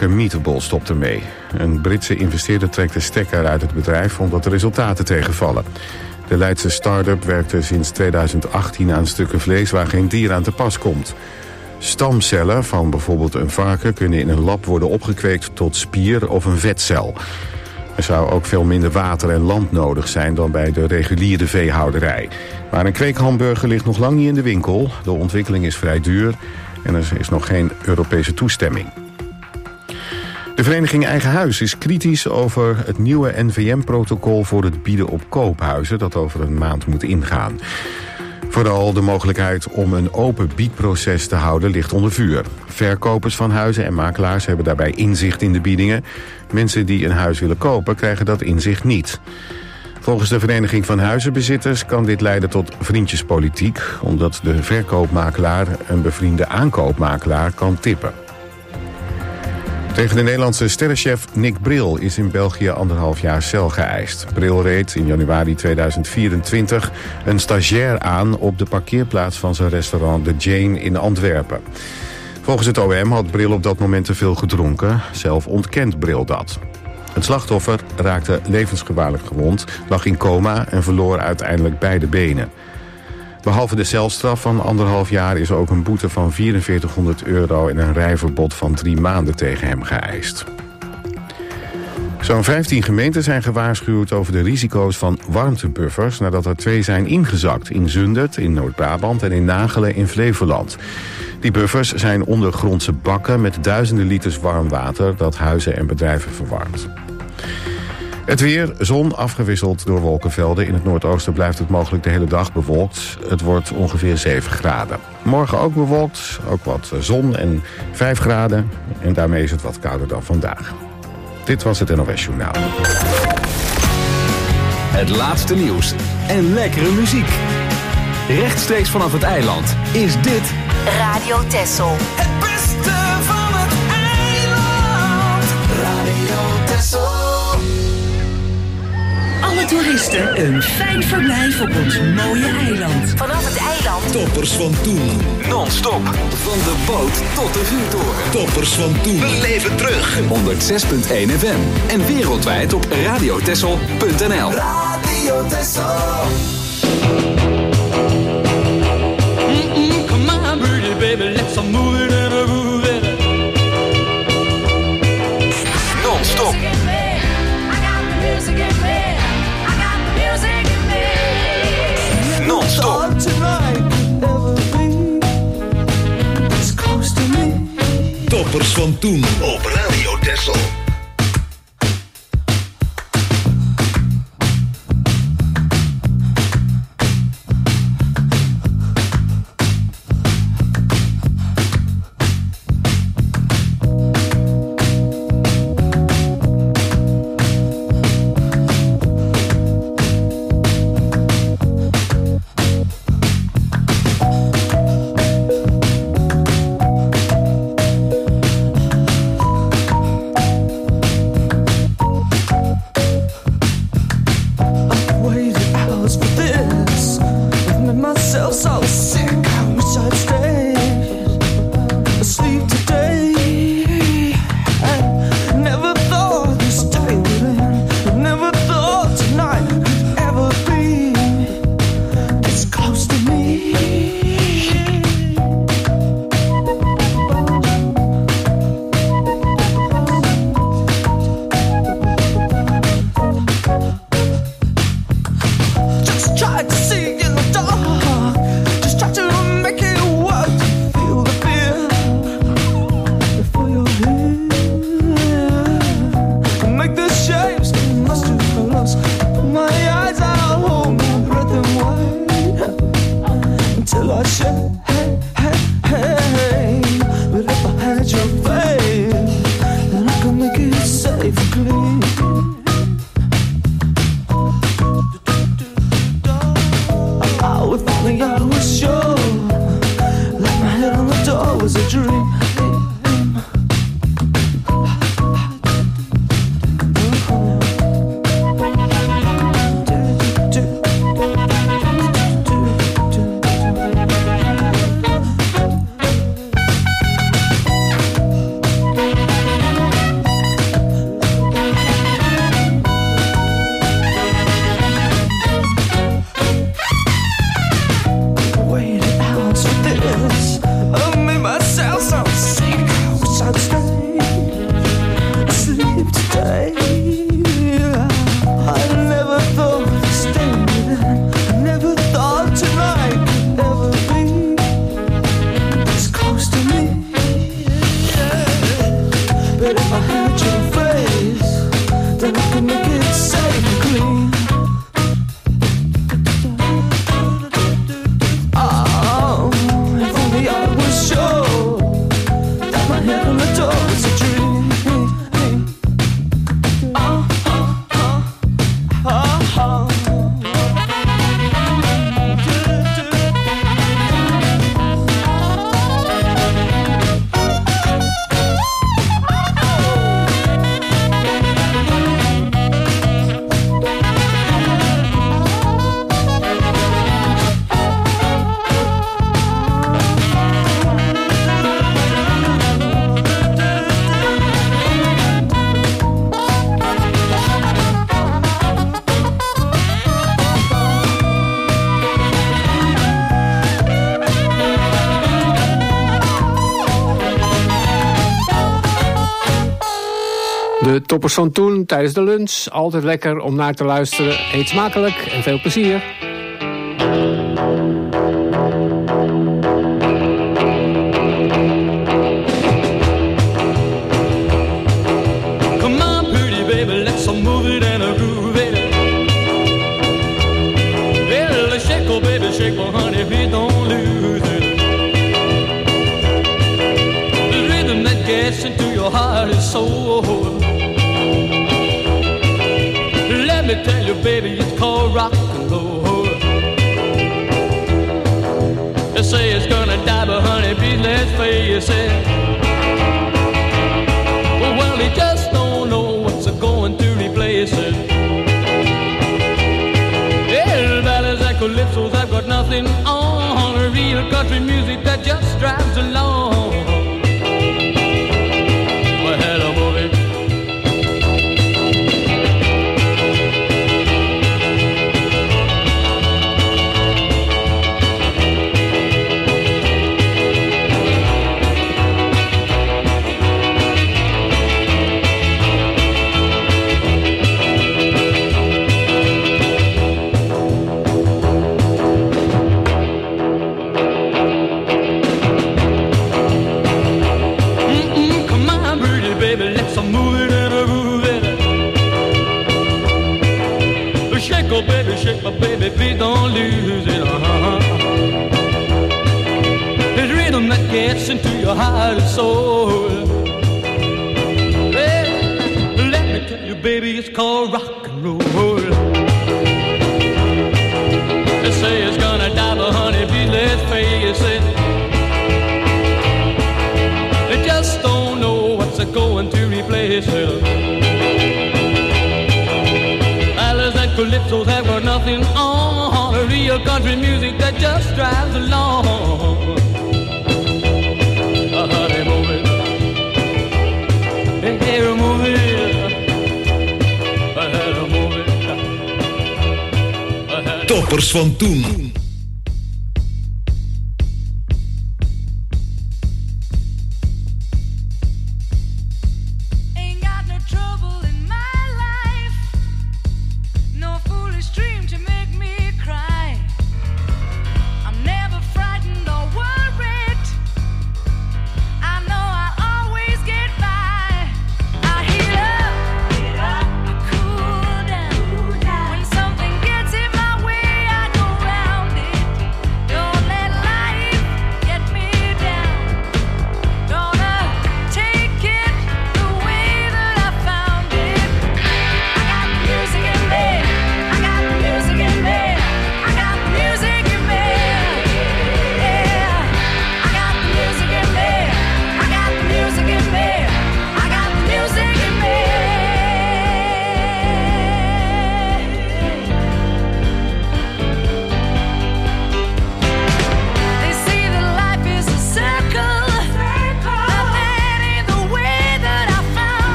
huismaker Meetable stopt ermee. Een Britse investeerder trekt de stekker uit het bedrijf omdat de resultaten tegenvallen. De Leidse start-up werkte sinds 2018 aan stukken vlees waar geen dier aan te pas komt. Stamcellen van bijvoorbeeld een varken kunnen in een lab worden opgekweekt tot spier of een vetcel. Er zou ook veel minder water en land nodig zijn dan bij de reguliere veehouderij. Maar een kweekhamburger ligt nog lang niet in de winkel. De ontwikkeling is vrij duur en er is nog geen Europese toestemming. De vereniging Eigen Huis is kritisch over het nieuwe NVM-protocol voor het bieden op koophuizen dat over een maand moet ingaan. Vooral de mogelijkheid om een open biedproces te houden ligt onder vuur. Verkopers van huizen en makelaars hebben daarbij inzicht in de biedingen. Mensen die een huis willen kopen krijgen dat inzicht niet. Volgens de Vereniging van Huizenbezitters kan dit leiden tot vriendjespolitiek, omdat de verkoopmakelaar een bevriende aankoopmakelaar kan tippen. Tegen de Nederlandse sterrenchef Nick Bril is in België 1,5 jaar cel geëist. Bril reed in januari 2024 een stagiair aan op de parkeerplaats van zijn restaurant The Jane in Antwerpen. Volgens het OM had Bril op dat moment te veel gedronken. Zelf ontkent Bril dat. Het slachtoffer raakte levensgevaarlijk gewond, lag in coma en verloor uiteindelijk beide benen. Behalve de celstraf van 1,5 jaar is ook een boete van €4400 en een rijverbod van 3 maanden tegen hem geëist. Zo'n 15 gemeenten zijn gewaarschuwd over de risico's van warmtebuffers nadat er 2 zijn ingezakt in Zundert in Noord-Brabant en in Nagelen in Flevoland. Die buffers zijn ondergrondse bakken met duizenden liters warm water dat huizen en bedrijven verwarmt. Het weer, zon afgewisseld door wolkenvelden. In het noordoosten blijft het mogelijk de hele dag bewolkt. Het wordt ongeveer 7 graden. Morgen ook bewolkt, ook wat zon en 5 graden. En daarmee is het wat kouder dan vandaag. Dit was het NOS Journaal. Het laatste nieuws en lekkere muziek. Rechtstreeks vanaf het eiland is dit Radio Texel. Het beste van het eiland. Radio Texel. Alle toeristen een fijn verblijf op ons mooie eiland. Vanaf het eiland. Toppers van toen. non-stop van de boot tot de vuurtoren. Toppers van toen. We leven terug. 106.1 FM en wereldwijd op radiotessel.nl. Radio Texel. Come on, pretty baby, let's move it and move it. Non-stop. Non-stop. Toppers van toen op Radio Texel. But if I had your face, then I could make it safe and clean. Oh, if only I was sure that my head on the door was a dream. De toppers van toen tijdens de lunch. Altijd lekker om naar te luisteren. Eet smakelijk en veel plezier. Come on, pretty baby, let's move it and groove it. Well, shake, oh baby, shake, oh honey, please don't lose it. The rhythm that gets into your heart and soul. Let me tell you, baby, it's called rock and roll. They say it's gonna die, but honey, please let's face it. Well, they just don't know what's going to replace it. Yeah, ballads and calypsos, I've got nothing on. Real country music that just drives along. Well, hello, movie. Shake, oh baby, shake, my baby, please don't lose it. It's rhythm that gets into your heart and soul. Well, let me tell you, baby, it's called rock and roll. They say it's gonna die, but honey, please let's face it. They just don't know what's going to replace it. Calypsos have got nothing on. A real country music that just drives along. Honey, move it. Hey, move it. Move it. Toppers van toen.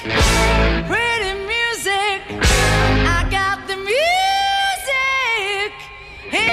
Pretty music, I got the music in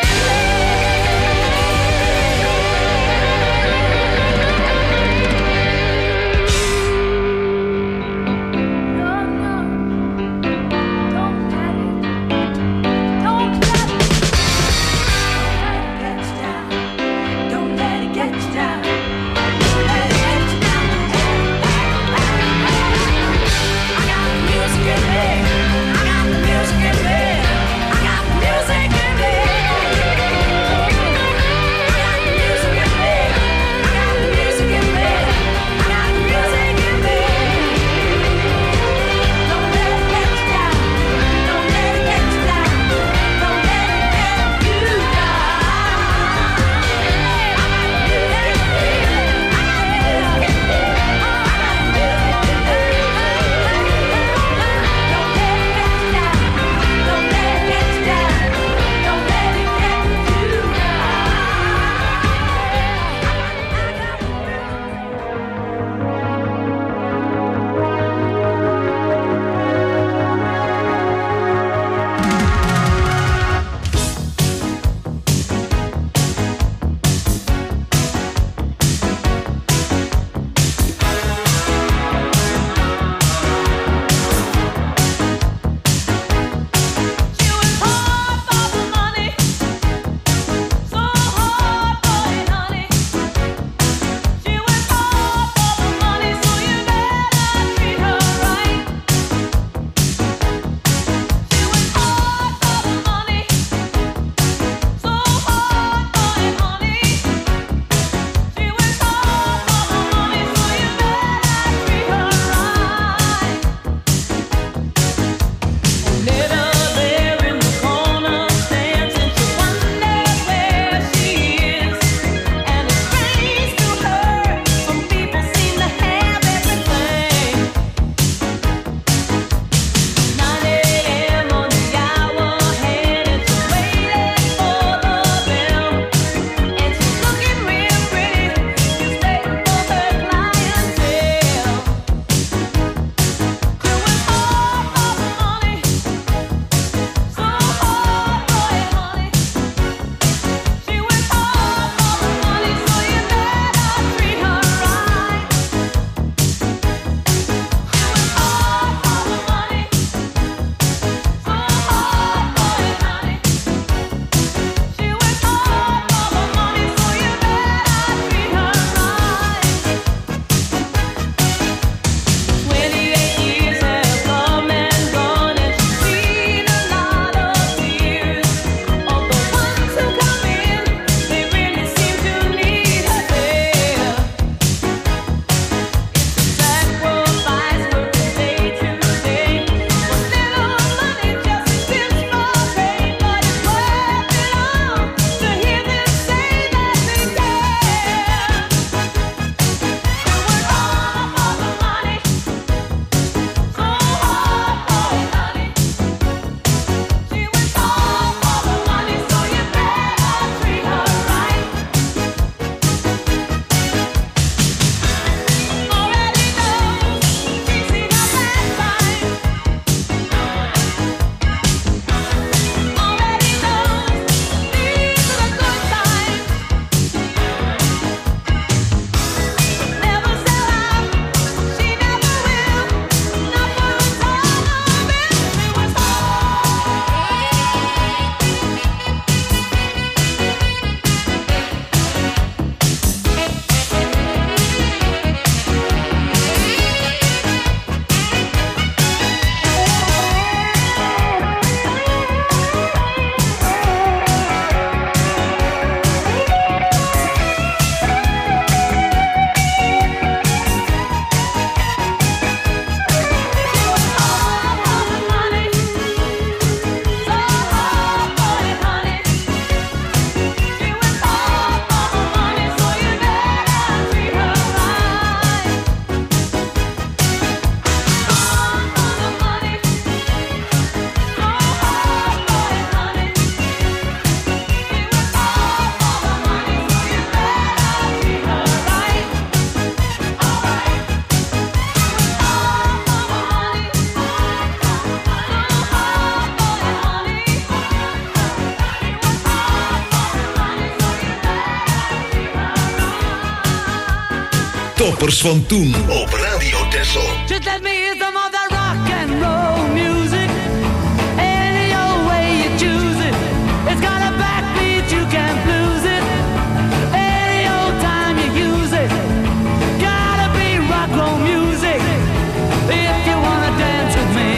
Toppers van toen op Radio Texel. Just let me hear some of that rock and roll music. Any old way you choose it. It's got a backbeat, you can't lose it. Any old time you use it. Gotta be rock roll music. If you wanna dance with me.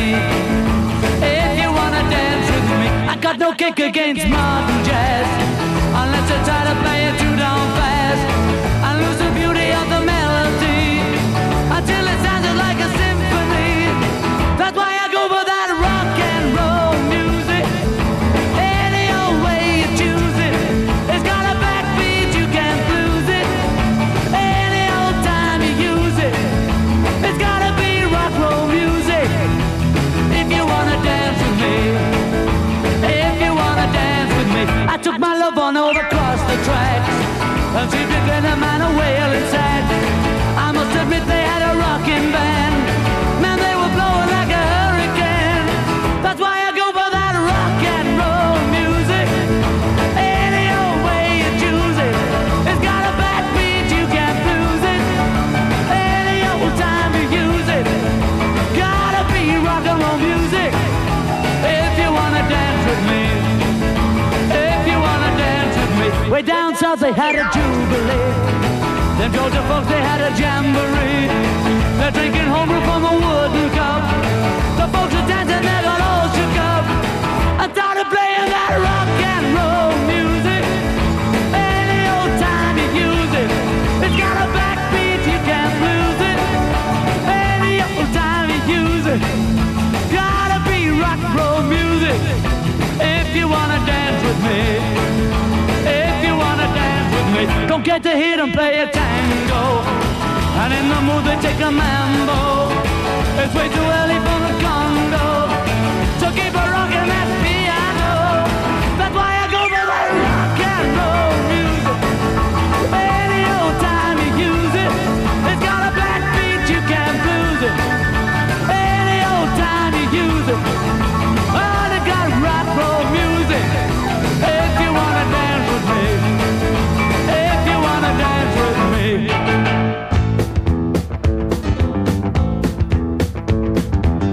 If you wanna dance with me. I got no kick against modern jazz. Unless you try to play it too down fast. I lose the beauty of the melody. Until it sounded like a symphony. That's why I go for that rock and roll music. Any old way you choose it. It's got a backbeat, you can't lose it. Any old time you use it. It's gotta be rock roll music. If you wanna dance with me. If you wanna dance with me. I took my love on over across the tracks. And she began a man a wailing sad. I must admit they had a rocking band. Man, they were blowing like a hurricane. That's why I go for that rock and roll music. Any old way you choose it. It's got a backbeat, you can't lose it. Any old time you use it. Gotta be rock and roll music. If you wanna dance with me. If you wanna dance with me. Way down south they had a jubilee. Them Georgia folks, they had a jamboree. They're drinking homebrew from a wooden cup. The folks are dancing, they got all shook up. I started playing that rock and roll music. Any old time you use it. It's got a backbeat, you can't lose it. Any old time you use it. Gotta be rock and roll music. If you wanna dance with me. If you wanna dance with me. Don't get to hear them play a tango. And in the mood they take a mambo. It's way too early for the Congo. So keep a rockin' that piano. That's why I go for that rock and roll music. Any old time you use it. It's got a backbeat, you can't lose it. Any old time you use it. Oh, they got rock roll music. If you wanna dance with me. If you wanna dance with me.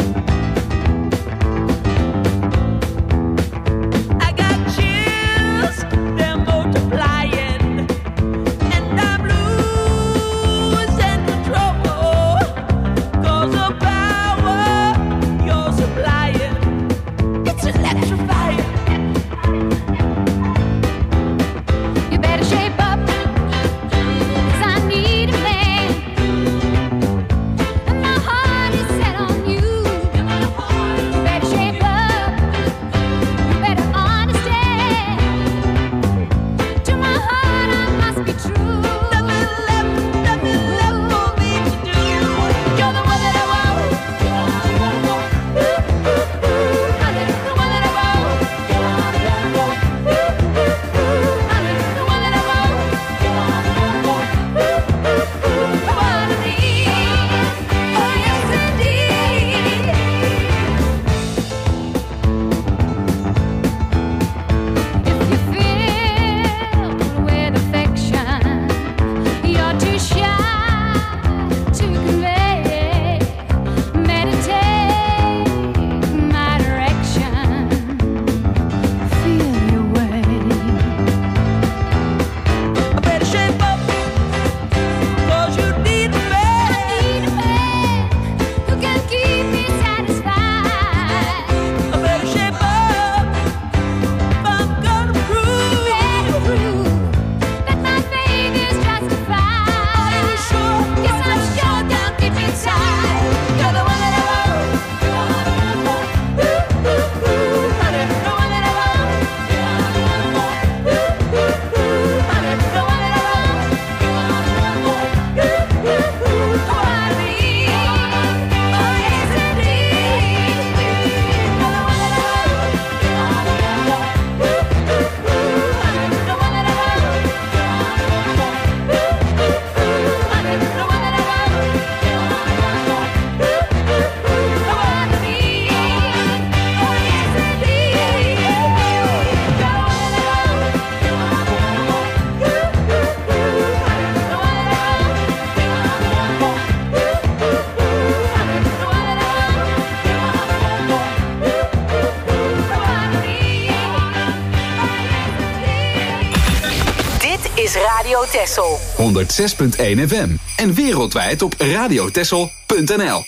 Radio Texel. 106.1 FM. En wereldwijd op radiotexel.nl.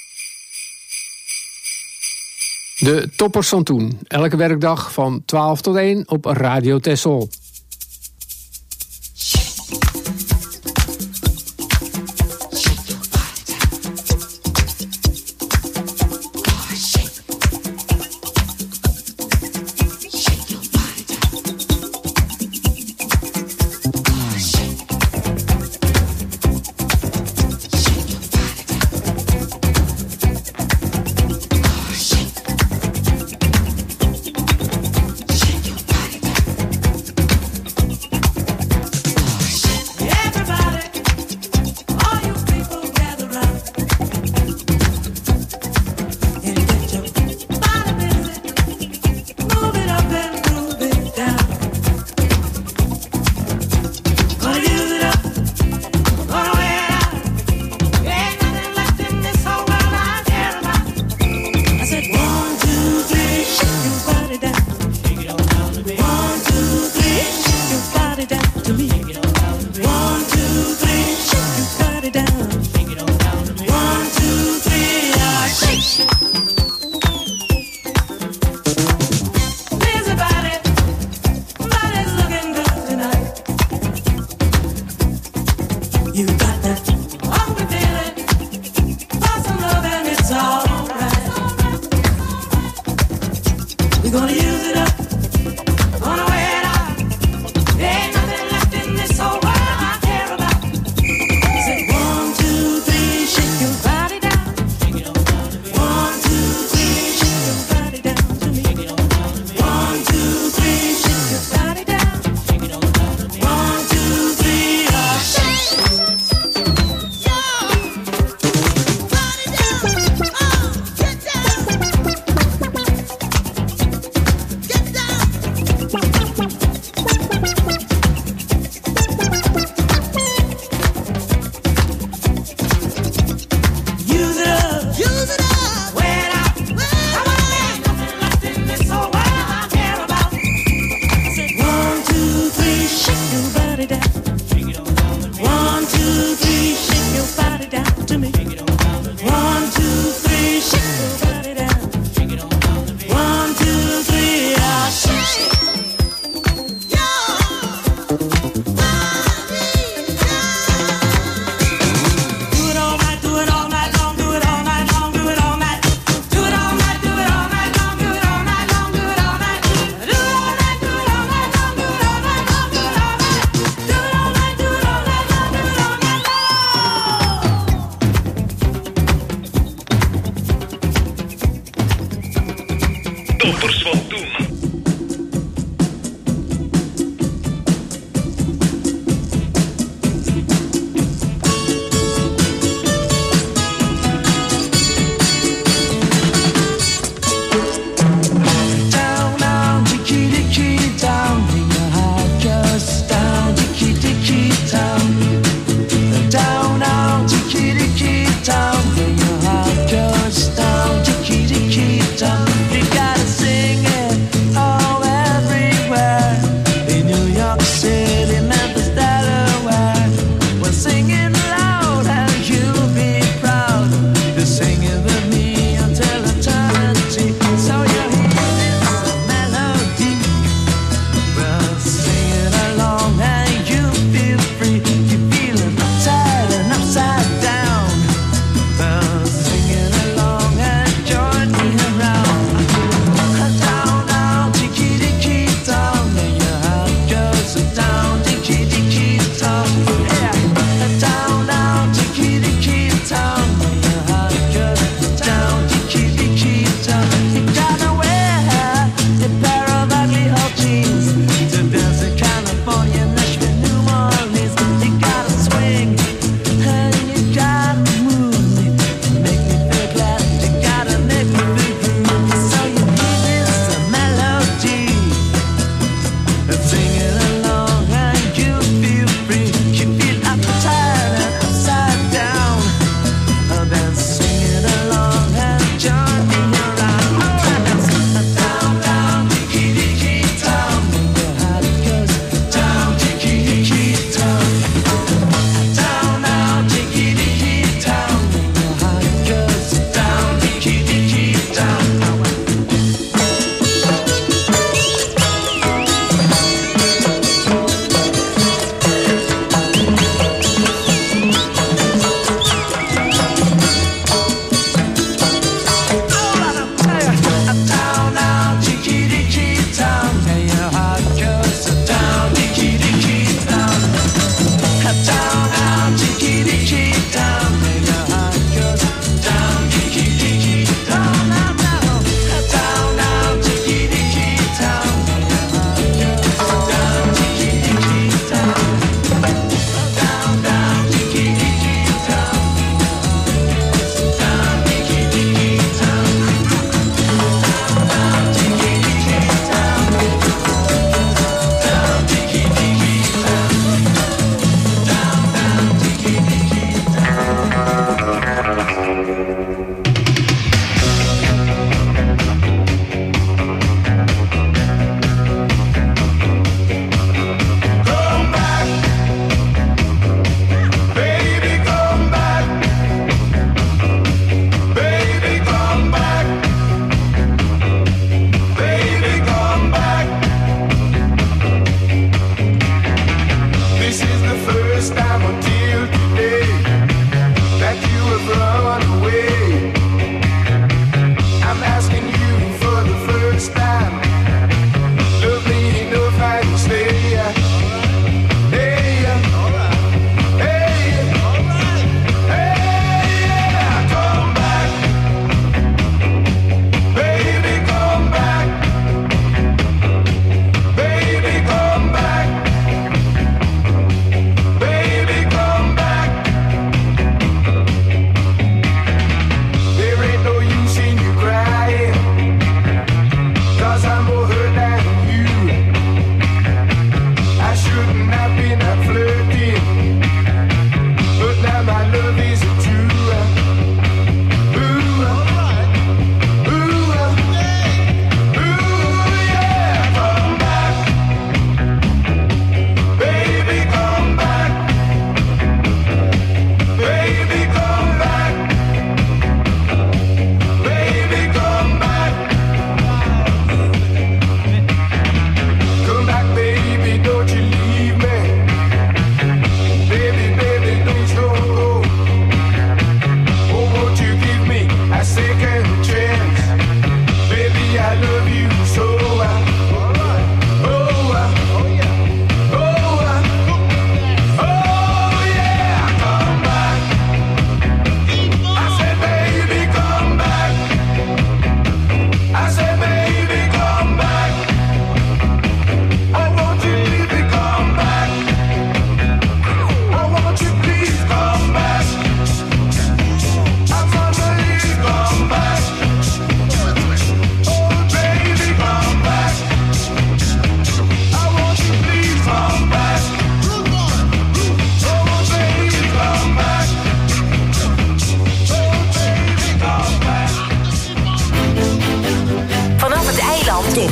De toppers van toen. Elke werkdag van 12 tot 1 op Radio Texel.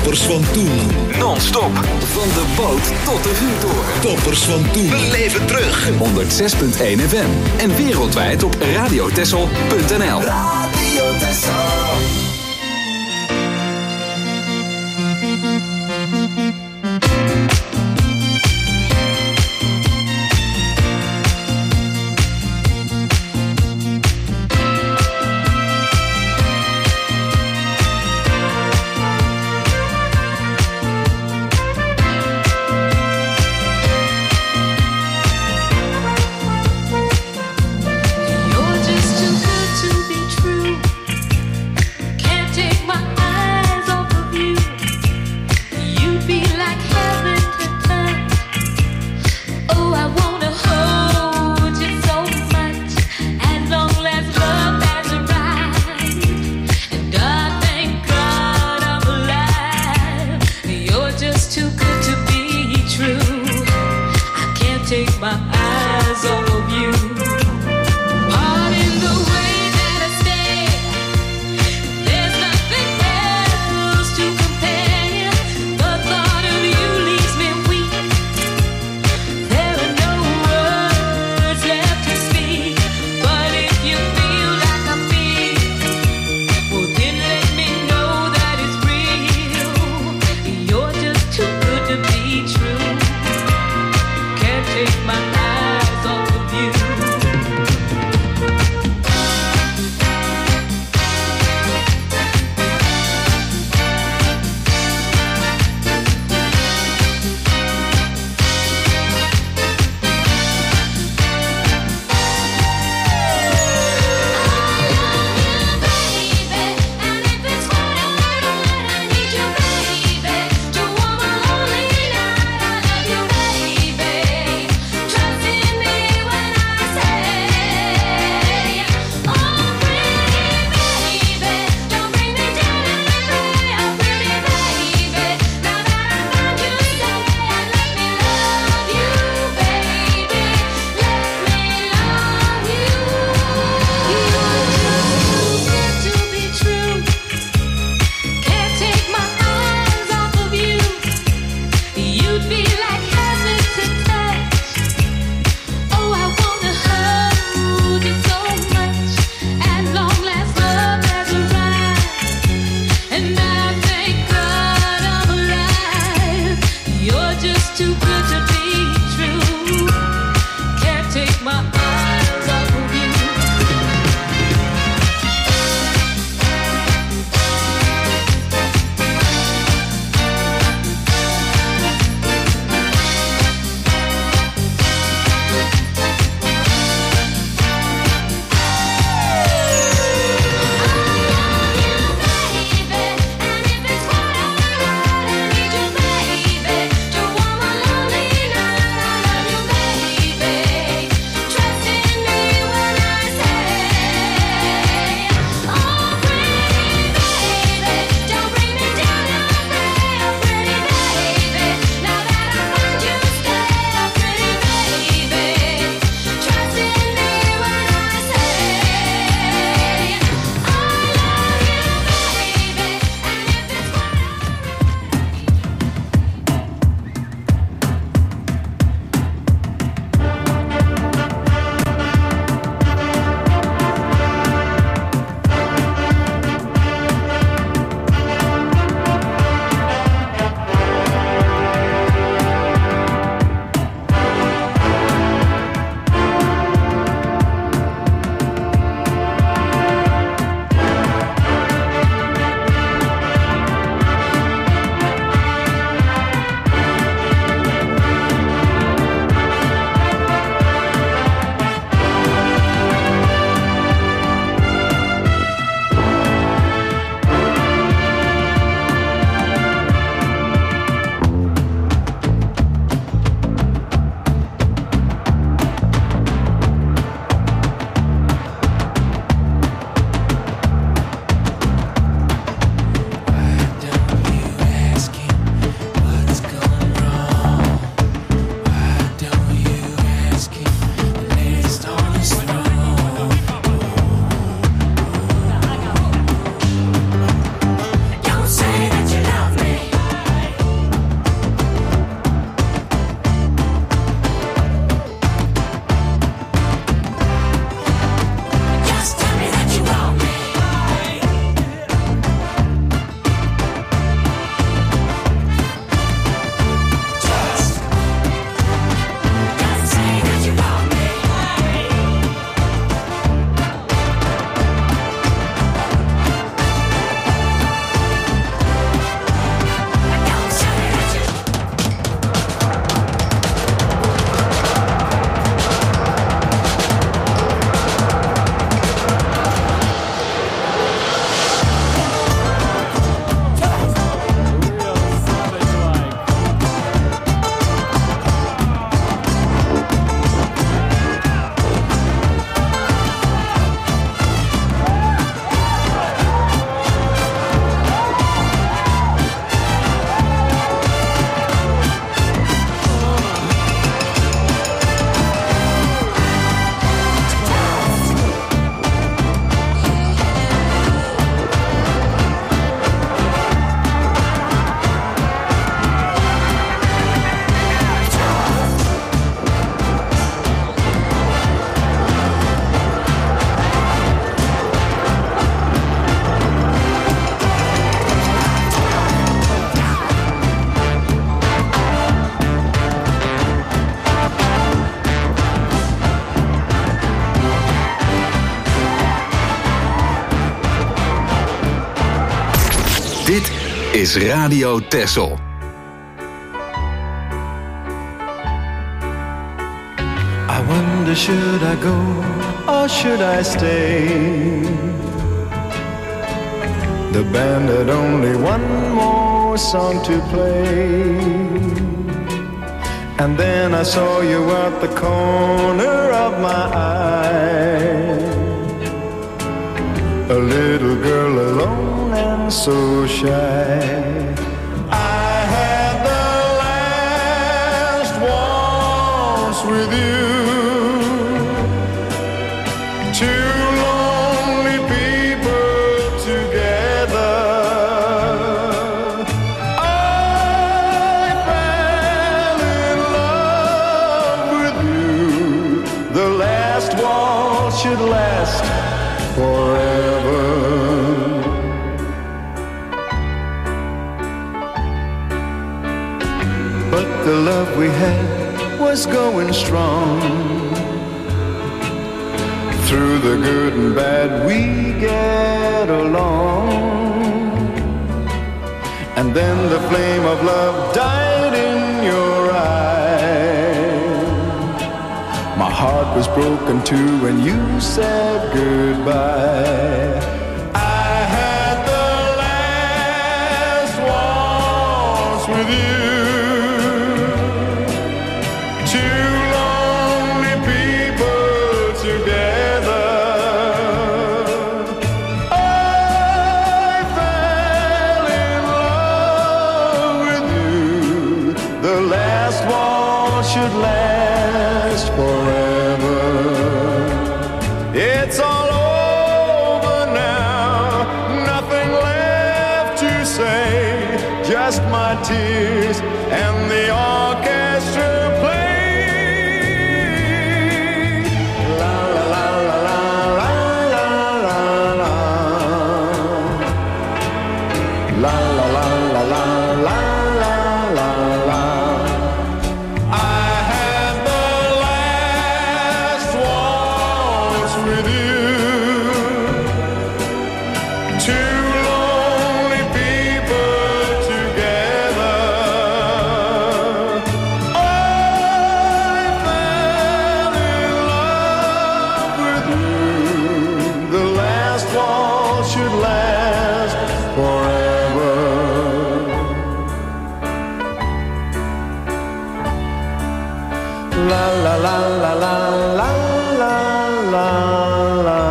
Toppers van toen. Non-stop. Van de boot tot de vuurtoren. Toppers van toen. Beleef het terug. 106.1 FM. En wereldwijd op radiotessel.nl. Radio Tessel. You're just too good to be true. Dit is Radio Texel. I wonder, should I go or should I stay? The band had only one more song to play. And then I saw you at the corner of my eye. A little girl alone and so shy. I had the last waltz with you. Two lonely people together. I fell in love with you. The last waltz should last forever. But the love we had was going strong. Through the good and bad we get along. And then the flame of love died in your eyes. My heart was broken too when you said goodbye. I had the last waltz with you. Two lonely people together. I fell in love with you. The last waltz should last forever. It's all over now, nothing left to say, just my tears and the orchestra play. La la la la la la la la. La la la la la la la la. I had the last waltz with you. Two lonely people together. I fell in love with you. The last waltz should last forever. La la la la la la la la la.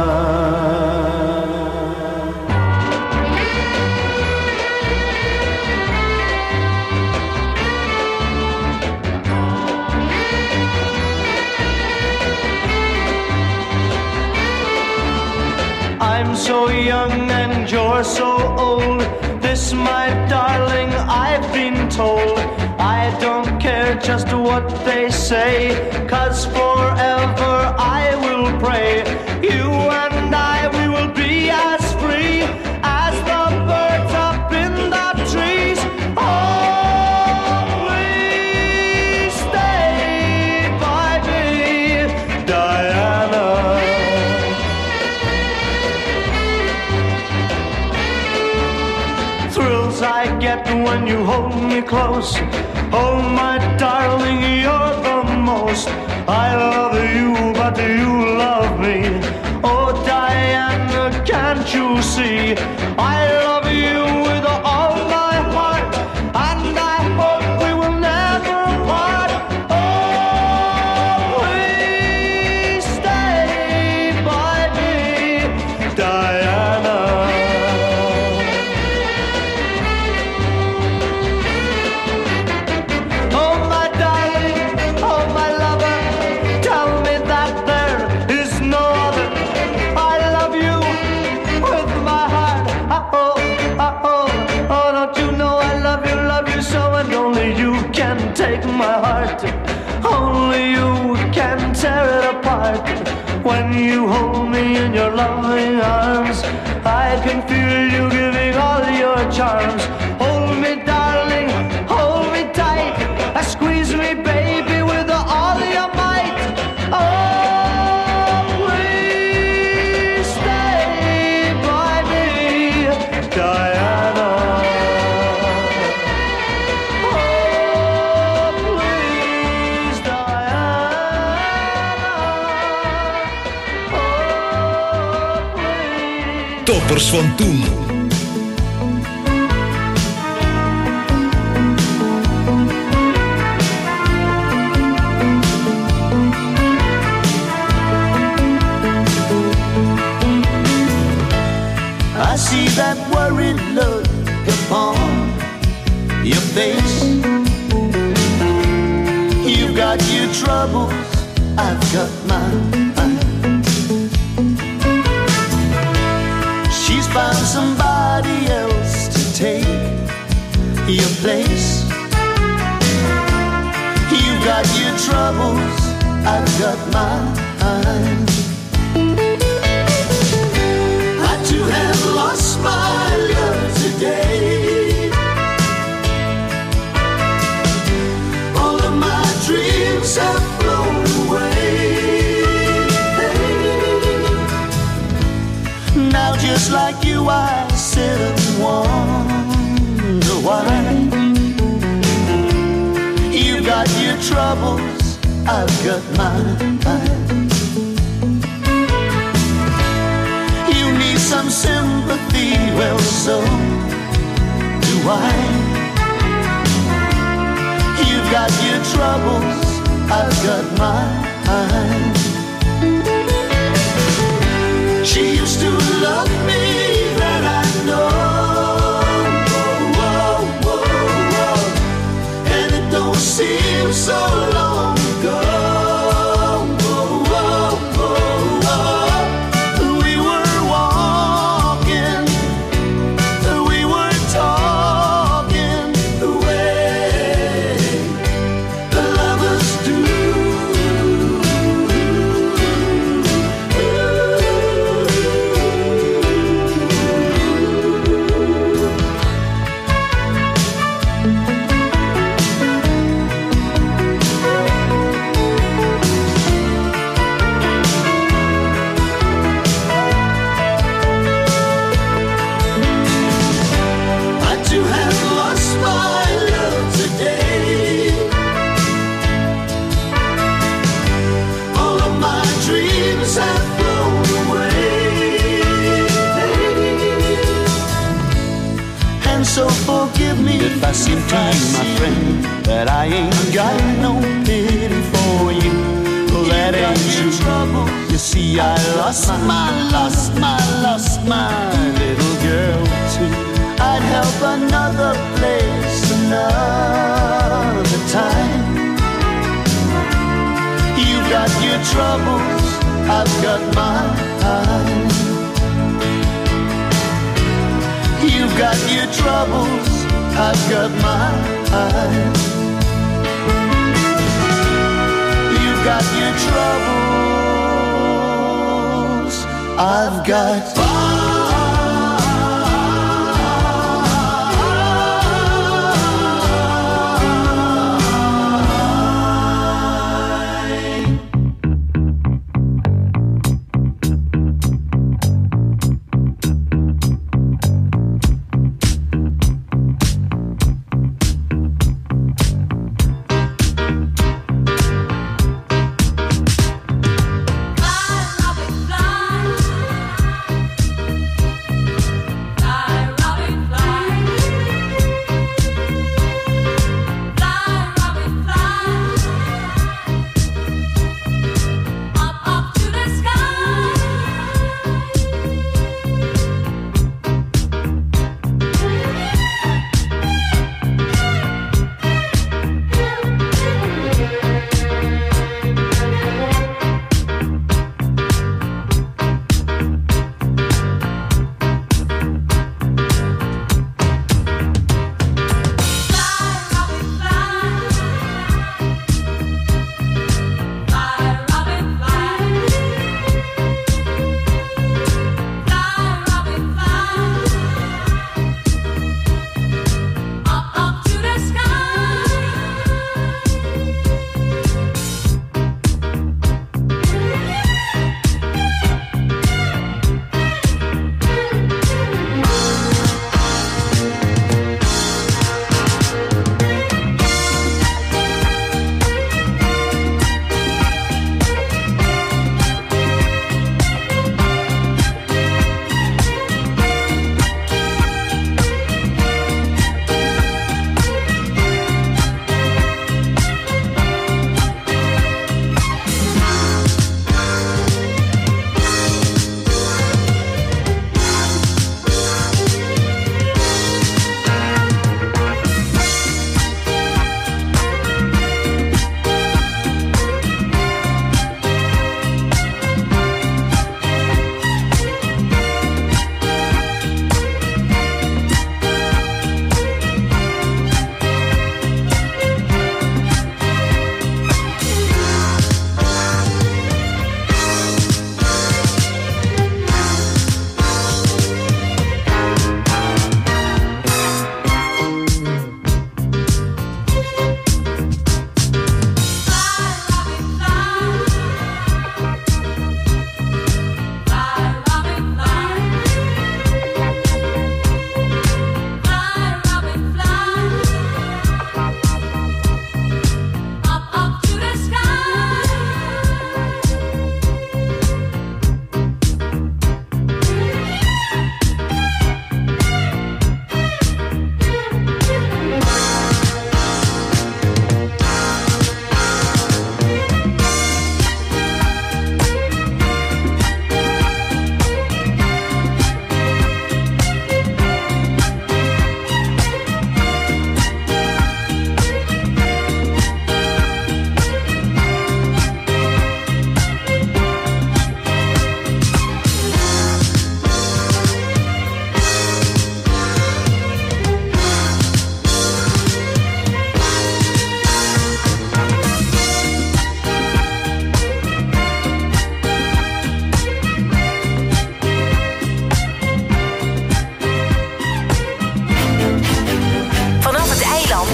I'm so young and you're so old. This, my darling, I've been told. I don't care just what they say, 'cause forever I will pray. You and I, we will be as free as the birds up in the trees. Oh, please stay by me, Diana. Thrills I get when you hold me close. Oh, my darling, you're the most. I love you, but you love me. Oh, Diana, can't you see? I love you with all my heart, and I hope we will never part. Oh, please stay by me, Diana. Oh, my darling, oh, my lover, tell me that there is no other. I love you with my heart. Oh, oh, oh, oh, don't you know I love you so, and only you can take my heart. Only you can tear it apart. When you hold me in your loving arms, I can feel you giving all your charms. Hold me, darling, hold me tight. Squeeze me, baby, with all your might. Oh, please stay by me, Diana. toppers van toen. I see that worried look upon your face. You've got your troubles, I've got mine. She's found somebody else to take your place. You've got your troubles, I've got mine. I too have lost my love today. All of my dreams have flown away. Now just like you I sit and wonder why. You've got your troubles, I've got mine. You need some sympathy, well so do I. You've got your troubles, I've got mine. She used to love me, that I know. Whoa, whoa, whoa. And it don't seem so long ago. Whoa, whoa, whoa, whoa. We were walking, we were talking the way the lovers do. So forgive me if I seem to you, my friend, that I ain't got no pity for you. Well, that ain't true. You see, I lost my little girl too. I'd help another place another time. You've got your troubles, I've got mine. You've got your troubles, I've got mine. You've got your troubles, I've got mine.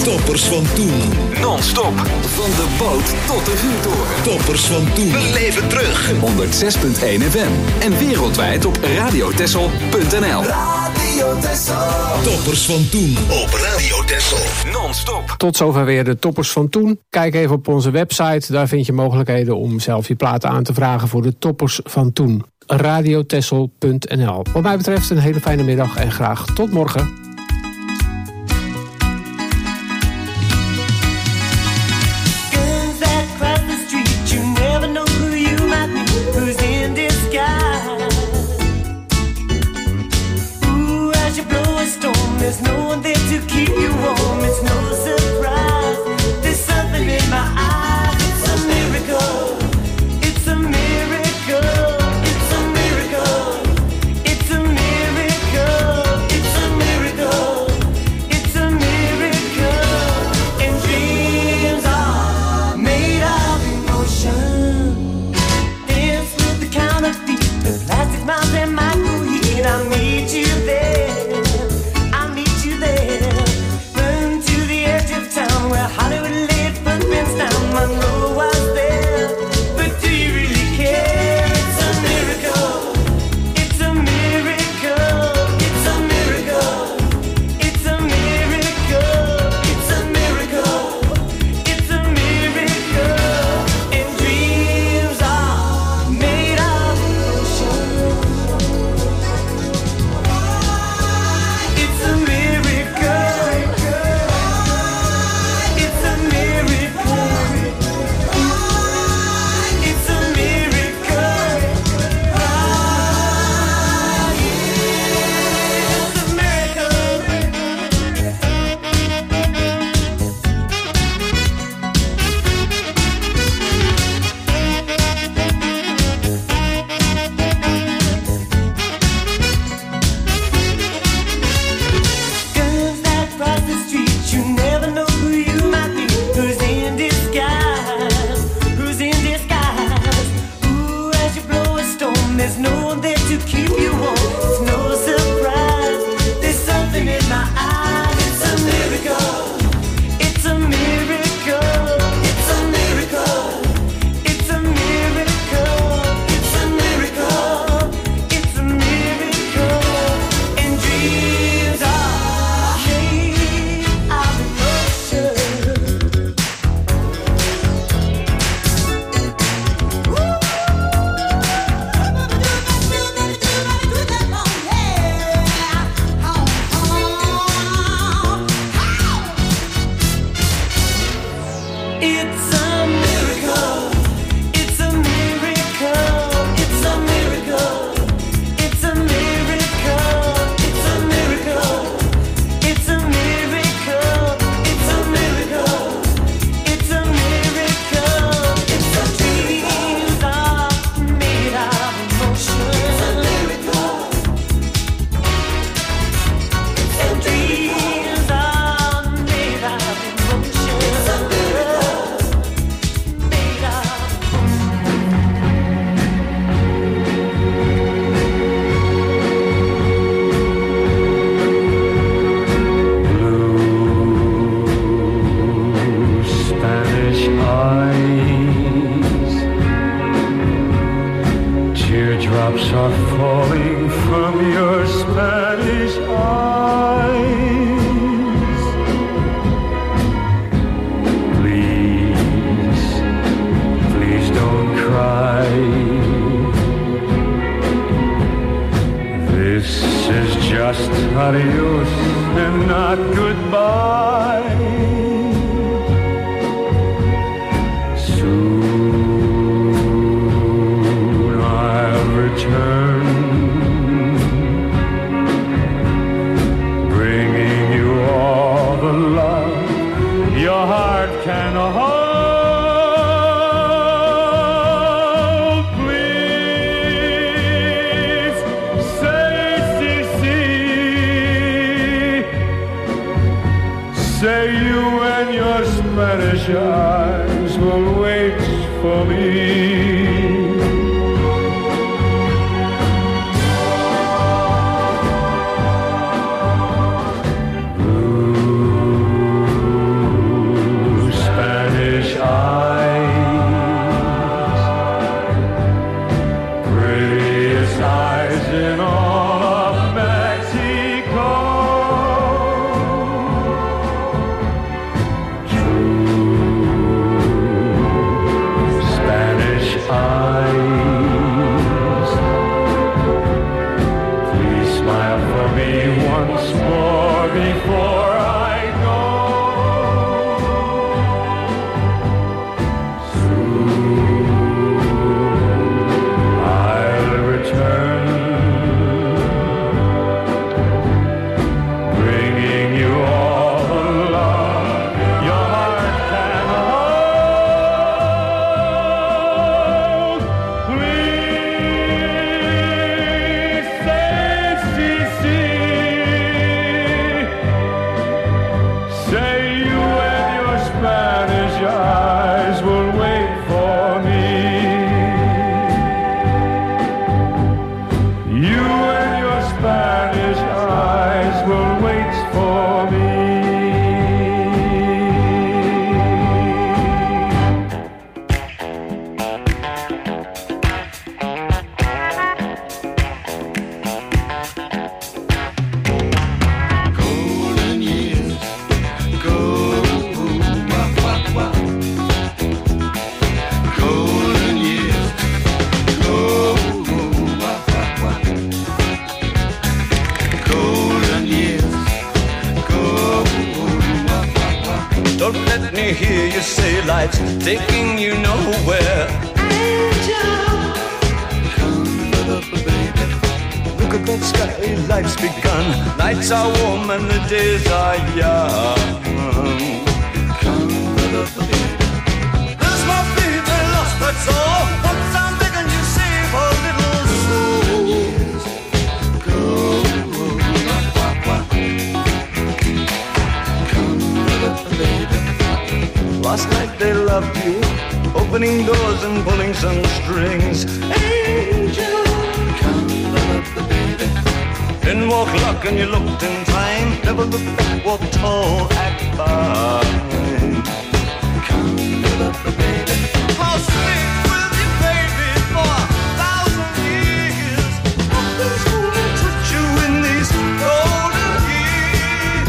Toppers van toen. Non-stop. Van de boot tot de vuurtoren. Toppers van toen. We leven terug. 106.1 FM. En wereldwijd op radiotessel.nl. Radio Tessel. Toppers van toen op Radio Tessel. Non-stop. Tot zover weer de toppers van toen. Kijk even op onze website. Daar vind je mogelijkheden om zelf je platen aan te vragen voor de toppers van toen. radiotessel.nl. Wat mij betreft een hele fijne middag en graag tot morgen. There's no one there to keep you warm. It's no surprise. There's something in my eyes. It's a miracle. It's a miracle. It's a miracle. It's a miracle. It's a miracle. It's a miracle. And dreams are made of emotion. Dance with the counterfeit, the plastic smiles and microheat. I need you there. Where Hollywood laid footprints down, Monroe was there. But do you really care? It's a miracle. It's a miracle. It's a miracle. It's a miracle. It's a miracle. It's a miracle. And dreams are made of emotion. It's a miracle. Adios and not goodbye. Soon I'll return, bringing you all the love your heart can hold. Say you and your Spanish eyes will wait for me. Blue before I go. Soon I'll return, bringing you all the love your heart can hold. Please say CC. Say you and your Spanish eyes will wait for me. You and your Spanish eyes will wait for me. Golden years go, wah, wah, wah. Golden years go, wah, wah, wah. Golden years go, wah, wah, wah. Don't let me hear you say life's taking you nowhere. Look at that sky, life's begun. Nights are warm and the days are young. There's my baby lost, that's all. Once I'm begging you, save a little soul. Go, wah, wah, wah. Come, baby. Last night they loved you, opening doors and pulling some strings. Angel, Come, baby. then walk luck and you looked in time. Never look back, walk tall, act fine. Come, baby. I'll stay with you, baby, for 1,000 years. Nothing's gonna touch you in these golden years.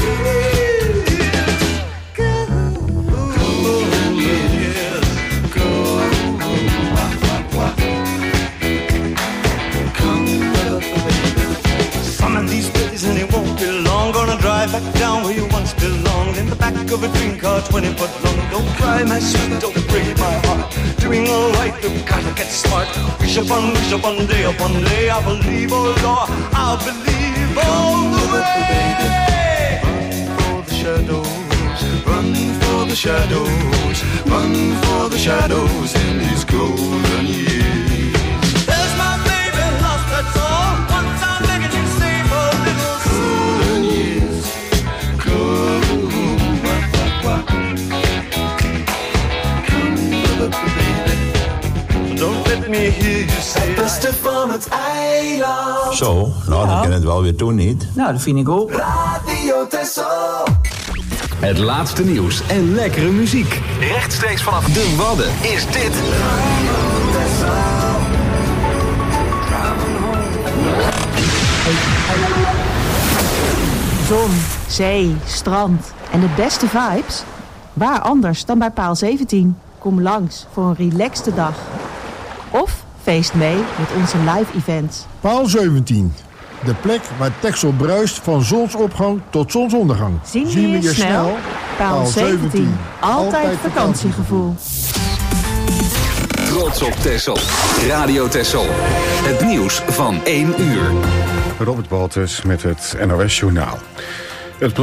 Golden years. Go, wah, wah, wah. Come, baby. Some of these days and it won't be long. Gonna drive back down where you once belonged. In the back of a dream car, 20 foot long. Don't cry, my sweet, don't break my heart. Doing alright, you've gotta get smart. Wish upon day, I believe, oh Lord, I'll believe all the way. Run for the shadows, run for the shadows in these golden years. There's my baby lost, that's all. Once I'm begging you, save a little soul. Golden years, go, wah, wah, wah. Come, baby. Don't let me hear you say Beste van het eiland. Zo, nou dan kan het wel weer doen, niet? Nou, dat vind ik ook. Radio Texel. Het laatste nieuws en lekkere muziek. Rechtstreeks vanaf de Wadden is dit. Zon, zee, strand en de beste vibes? Waar anders dan bij Paal 17? Kom langs voor een relaxte dag. Of feest mee met onze live events. Paal 17. De plek waar Texel bruist van zonsopgang tot zonsondergang. Zien we je snel? Paal 17. Altijd vakantiegevoel. Trots op Texel. Radio Texel. Het nieuws van 1 uur. Robert Baltus met het NOS Journaal.